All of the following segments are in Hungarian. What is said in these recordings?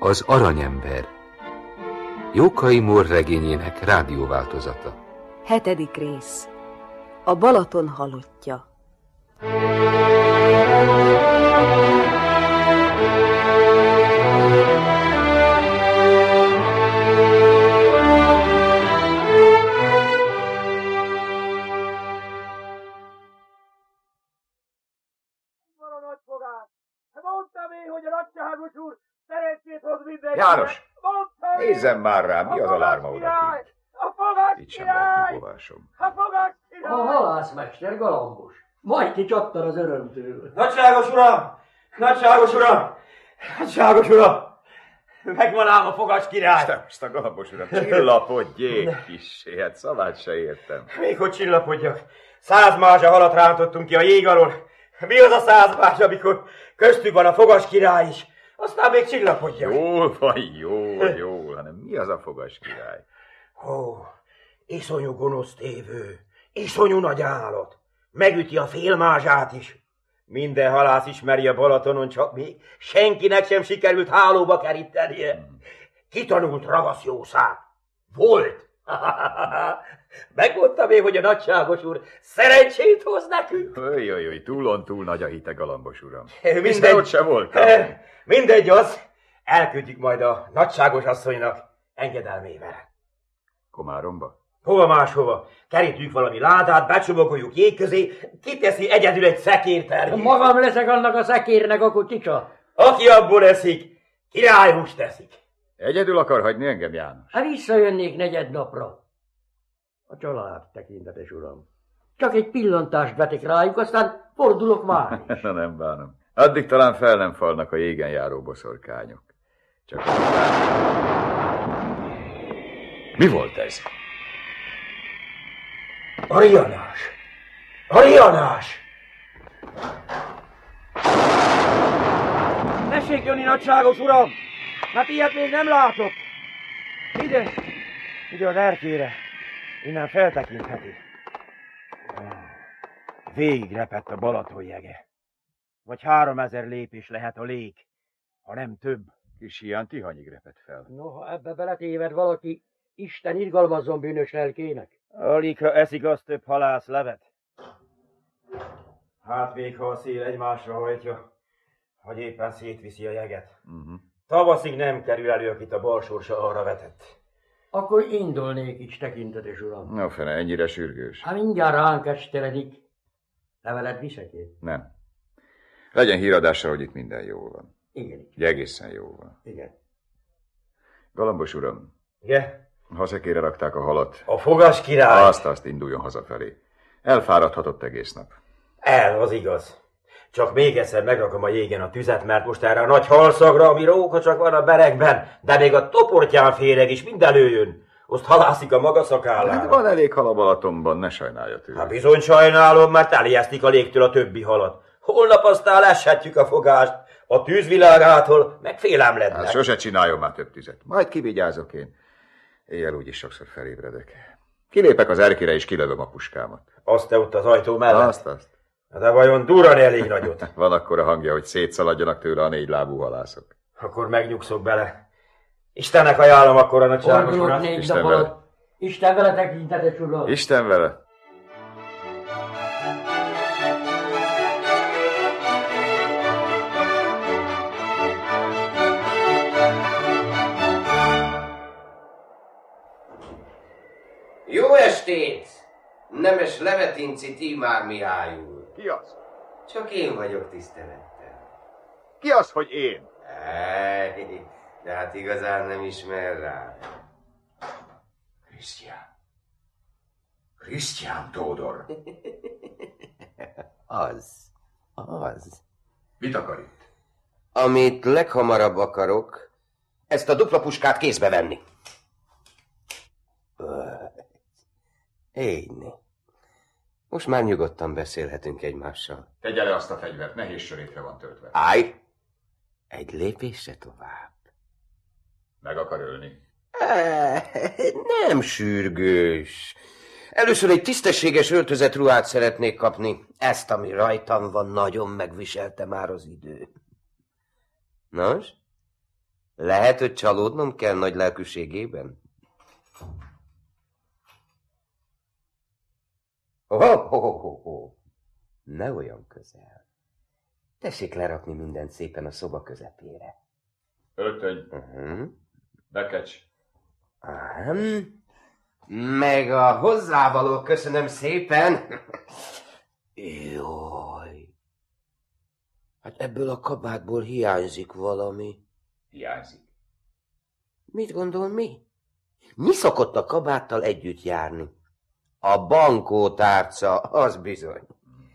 Az Aranyember. Jókai Mór regényének rádióváltozata. 7. rész. A Balaton halottja. János, nézzem már rám, mi az a lárma odakint? Itt sem lehet bubovásom. A halászmester Galambos. Majd kicsattan az örömtől. Nagyságos uram! Nagyságos uram! Nagyságos uram! Megvan ám a fogas király! Most a Galambos uram, csillapodjék kissé, hát szavát se értem. Még hogy csillapodjak. 100 mázsa halat rántottunk ki a jég alól. Mi az a 100 mázsa, amikor köztük van a fogas király is? Aztán még csillapodjak. Jól van, jól, hanem mi az a fogas király? Ó, iszonyú gonosz tévő, iszonyú nagy állat. Megüti a félmázsát is. Minden halász ismeri a Balatonon, csak még senkinek sem sikerült hálóba kerítenie. Kitanult ravaszjószág. Volt. Megmondtam én, hogy a nagyságos úr szerencsét hoz nekünk. Jöjj, túl nagy a hite, Galambos uram. Mindegy, ott sem voltam. Mindegy az, elküldjük majd a nagyságos asszonynak engedelmével. Komáromba? Hova máshova? Kerítjük valami ládát, becsomagoljuk jég közé, kiteszi egyedül egy szekérterjét. Magam leszek annak a szekérnek a kutyicsa. Aki abból eszik, királyhúst teszik. Egyedül akar hagyni engem, János? Hát visszajönnék 4 napra. A család, tekintetes uram. Csak egy pillantást vetek rájuk, aztán fordulok már is. Na, nem bánom. Addig talán fel nem falnak a jégen járó boszorkányok. Csak mi volt ez? Arianás! Arianás! Tessék jönni, nagyságos uram! Hát ilyet még nem látok! Ide az erkére. Innen feltekintheti. Végig repett a Balaton jege. Vagy 3000 lépés lehet a lég, ha nem több. Kis hián tihanyig repett fel. Noha ebbe beletéved valaki, Isten irgalmazzon bűnös lelkének. Alig, ha eszik, az több halász levet. Hát még ha a szél egymásra hajtja, vagy éppen szétviszi a jeget. Tavaszig nem kerül elő, akit a bal sorsa arra vetett. Akkor indulnék is, tekintetes uram. Na fene, ennyire sürgős. Hát mindjárt ránk esteledik. Leveled viszek én? Nem. Legyen híradással, hogy itt minden jól van. Igen. Ugye egészen jól van. Igen. Galambos uram. Igen? Ha szekére rakták a halat. A fogas király. Azt induljon hazafelé. Elfáradhatott egész nap. Az igaz. Csak még egyszer megrakom a jégen a tüzet, mert most erre a nagy halszagra, ami róka csak van a berekben, de még a toportyán féreg is mind előjön. Azt halászik a maga szakállára. Hát van elég hal a Balatonban, ne sajnálja tőle. Hát bizony sajnálom, mert elijesztik a légtől a többi halat. Holnap aztán leshetjük a fogást, a tűzvilágától meg félemlednek. Hát sose csináljon már több tüzet. Majd kivigyázok én. Éjjel úgyis sokszor felébredek. Kilépek az erkére és kilövöm a puskámat. Azt te ott az ajtó mellett? Azt. De vajon durran elég nagyot? Van akkora hangja, hogy szétszaladjanak tőle a 4 lábú halászok. Akkor megnyugszok bele. Istennek ajánlom akkor a nagyságos urat. Isten vele. Isten vele, tekintetes uram. Isten vele. Jó estét! Nemes Levetinci Tímár Mihály úr. Ki az? Csak én vagyok, tisztelettel. Ki az, hogy én? De hát igazán nem ismer rá. Krisztián Tódor. Az. Mit akar itt? Amit leghamarabb akarok, ezt a dupla puskát kézbe venni. Éjni. Most már nyugodtan beszélhetünk egymással. Tegye le azt a fegyvert, nehéz sörétre van töltve. Állj! Egy lépésre tovább. Meg akar ölni? Nem sürgős. Először egy tisztességes öltözetruhát szeretnék kapni. Ezt, ami rajtam van, nagyon megviselte már az idő. Nos? Lehet, hogy csalódnom kell nagy lelkűségében? Ne olyan közel. Tessék lerakni mindent szépen a szoba közepére. Öltöny. Bekecs. Meg a hozzávaló, köszönöm szépen. Jaj. Hát ebből a kabátból hiányzik valami. Hiányzik. Mit gondol, mi? Mi szokott a kabáttal együtt járni? A bankótárca, az bizony.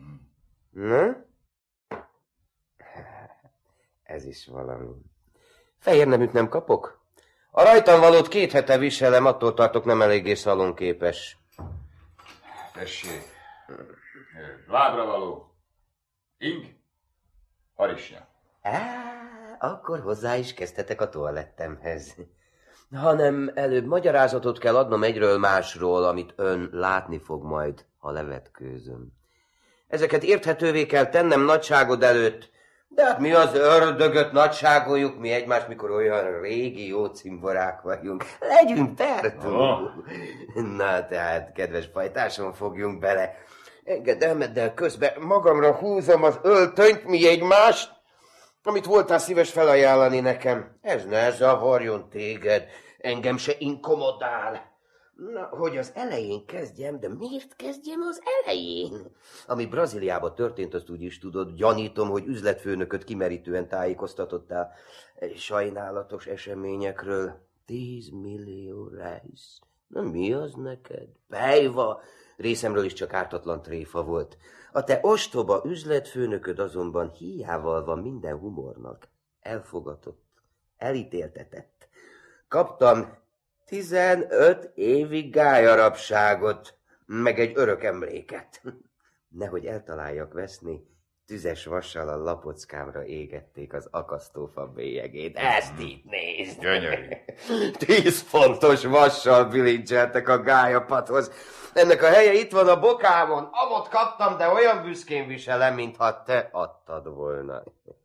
Ez is valami. Fehér neműt nem kapok? A rajtam valót 2 hete viselem, attól tartok nem eléggé szalonképes. Tessék. Lábra való. Ing. Harisnya. Akkor hozzá is kezdhetek a toalettemhez. Hanem előbb magyarázatot kell adnom egyről másról, amit ön látni fog majd, ha levetkőzöm. Ezeket érthetővé kell tennem nagyságod előtt, de hát mi az ördögöt nagyságoljuk mi egymást, mikor olyan régi jó cimborák vagyunk. Legyünk pertú. Na tehát, kedves pajtásom, fogjunk bele. Engedelmeddel közben magamra húzom az öltönyt, mi egymást, amit voltál szíves felajánlani nekem. Ez ne zavarjon téged, engem se inkomodál. Na, hogy az elején kezdjem, de miért kezdjem az elején? Ami Brazíliában történt, azt úgy is tudod, gyanítom, hogy üzletfőnököt kimerítően tájékoztatottál sajnálatos eseményekről. 10 millió reis. Na mi az neked? Pejva! Részemről is csak ártatlan tréfa volt. A te ostoba üzletfőnököd azonban hiával van minden humornak. Elfogatott, elítéltetett. Kaptam 15 évig gályarabságot, meg egy örök emléket. Nehogy eltaláljak veszni, tüzes vassal a lapockámra égették az akasztófa bélyegét. Ezt itt nézd! Gyönyörű. 10 fontos vassal bilincseltek a gályapathoz. Ennek a helye itt van a bokámon. Amot kaptam, de olyan büszkén viselem, mintha te adtad volna.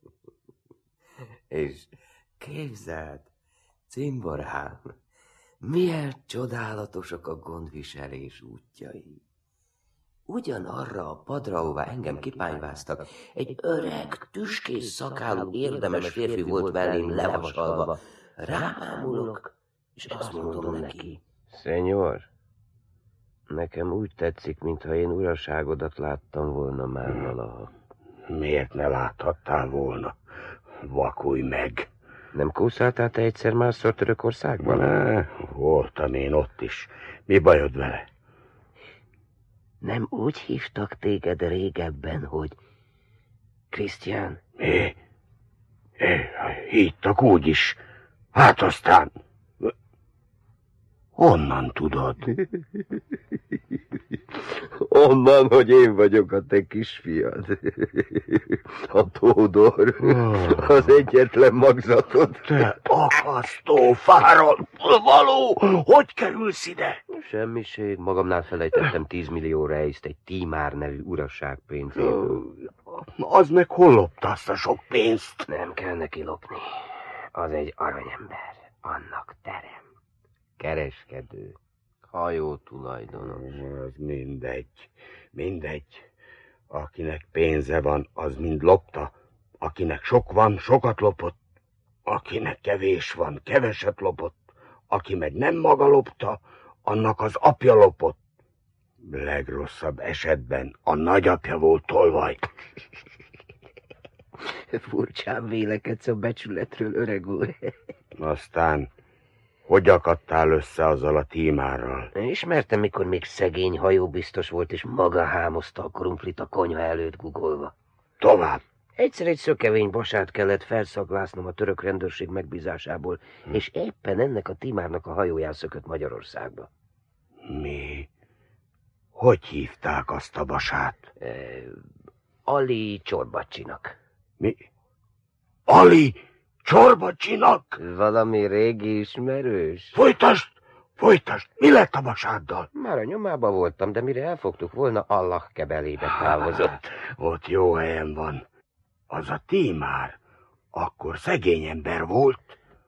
És képzeld, cimborám, milyen csodálatosak a gondviselés útjai. Ugyanarra a padra, ahová engem kipányváztak, egy öreg, tüskés szakálú, érdemes férfi volt mellém levasalva. Ráámulok, és azt mondom neki. Szenyor, nekem úgy tetszik, mintha én uraságodat láttam volna már valaha. Miért ne láthattál volna? Vakulj meg! Nem kószáltál te egyszer másszor Törökországban? Ne, voltam én ott is. Mi bajod vele? Nem úgy hívtak téged régebben, hogy Krisztián? Mi? Hívtak úgy is. Hát aztán... Honnan tudod? Onnan, hogy én vagyok a te kisfiad. A Tódor. Az egyetlen magzatod. Te akasztó fáról való! Hogy kerülsz ide? Semmiség. Magamnál felejtettem 10 millió reiszt egy Tímár nevű uraság pénzéből. Az meg hol lopta azt a sok pénzt? Nem kell neki lopni. Az egy aranyember. Annak terem. Kereskedő. Hajó tulajdonos. Az mindegy. Akinek pénze van, az mind lopta. Akinek sok van, sokat lopott. Akinek kevés van, keveset lopott. Aki meg nem maga lopta, annak az apja lopott. Legrosszabb esetben a nagyapja volt tolvaj. Furcsán vélekedsz a becsületről, öreg úr. Aztán... Hogy akadtál össze azzal a Tímárral? Ismertem, mikor még szegény hajóbiztos volt, és maga hámozta a krumplit a konyha előtt gugolva. Tovább. Egyszer egy szökevény basát kellett felszaglásnom a török rendőrség megbízásából, és éppen ennek a Tímárnak a hajóján szökött Magyarországba. Mi? Hogy hívták azt a basát? Ali Csorbacsinak. Mi? Ali Csorbacsinak? Valami régi ismerős? Folytasd! Mi lett a basáddal? Már a nyomában voltam, de mire elfogtuk volna, Allah kebelébe távozott. Ott jó helyen van. Az a Tímár. Akkor szegény ember volt.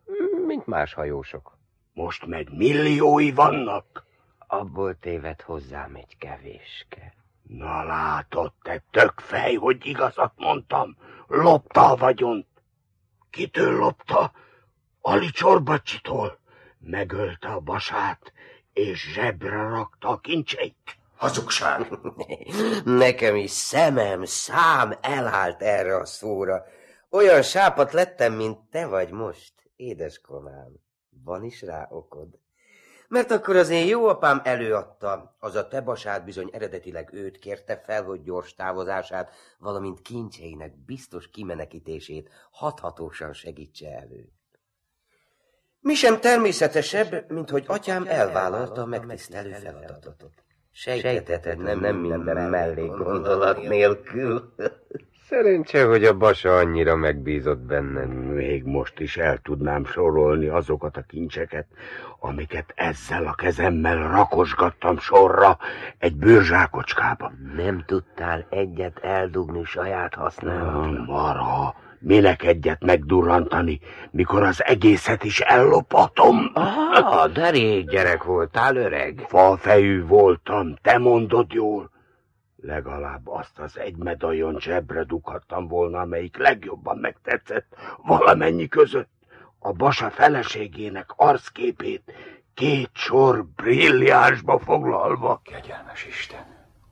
mint más hajósok. Most meg milliói vannak. Abból téved hozzám egy kevéske. Na látod, te tökfej, hogy igazat mondtam. Lopta a vagyont. Kitől lopta? Ali Csorbacsitól. Megölte a Basát, és zsebre rakta a kincseit. Hazugság! Nekem is szám elállt erre a szóra. Olyan sápat lettem, mint te vagy most, édeskomám. Van is rá okod. Mert akkor az én jó apám előadta, az a te Basád bizony eredetileg őt kérte fel, hogy gyors távozását, valamint kincseinek biztos kimenekítését hathatósan segítse elő. Mi sem természetesebb, mint hogy atyám elvállalta a megtisztelő feladatot. Sejteted, nem minden mellék gondolat nélkül. Szerencse, hogy a Basa annyira megbízott benned. Még most is el tudnám sorolni azokat a kincseket, amiket ezzel a kezemmel rakosgattam sorra egy bőrzsákocskába. Nem tudtál egyet eldugni saját használatra? Marha, minek egyet megdurrantani, mikor az egészet is ellopatom? De rég gyerek voltál, öreg. Falfejű voltam, te mondod jól. Legalább azt az egy medaljon zsebre dughattam volna, amelyik legjobban megtetszett valamennyi között. A Basa feleségének arcképét 2 sor brilliánsba foglalva. Kegyelmes Isten!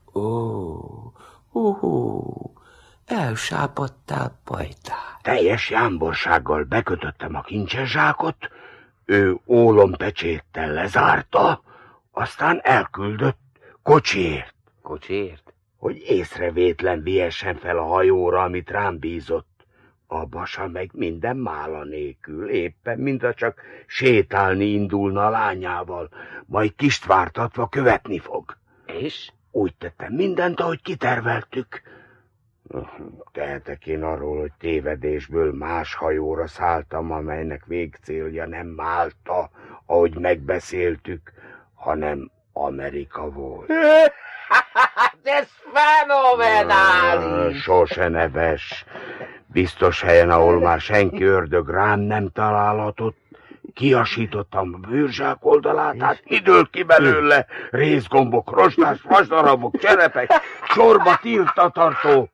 Elsápadtál, pajtál. Teljes jámborsággal bekötöttem a kincses zsákot, ő ólompecséttel lezárta, aztán elküldött kocsiért. Kocsiért? Hogy észrevétlen viessen fel a hajóra, amit rám bízott. A Basa meg minden mála nélkül, éppen mintha csak sétálni indulna a lányával, majd kist vártatva követni fog. És? Úgy tettem mindent, ahogy kiterveltük. Tehetek én arról, hogy tévedésből más hajóra szálltam, amelynek végcélja nem Málta, ahogy megbeszéltük, hanem Amerika volt. Ez fenomenális! Sose neves. Biztos helyen, ahol már senki ördög rám nem találhatott. Kiasítottam a bőrzsák oldalát, hát mi dől ki belőle? Rézgombok, rostás, vasdarabok, cserepek, sorba tiltatartó.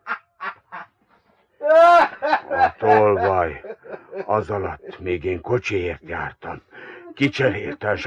A tolvaj, az alatt még én kocsiért jártam. Kicserélte a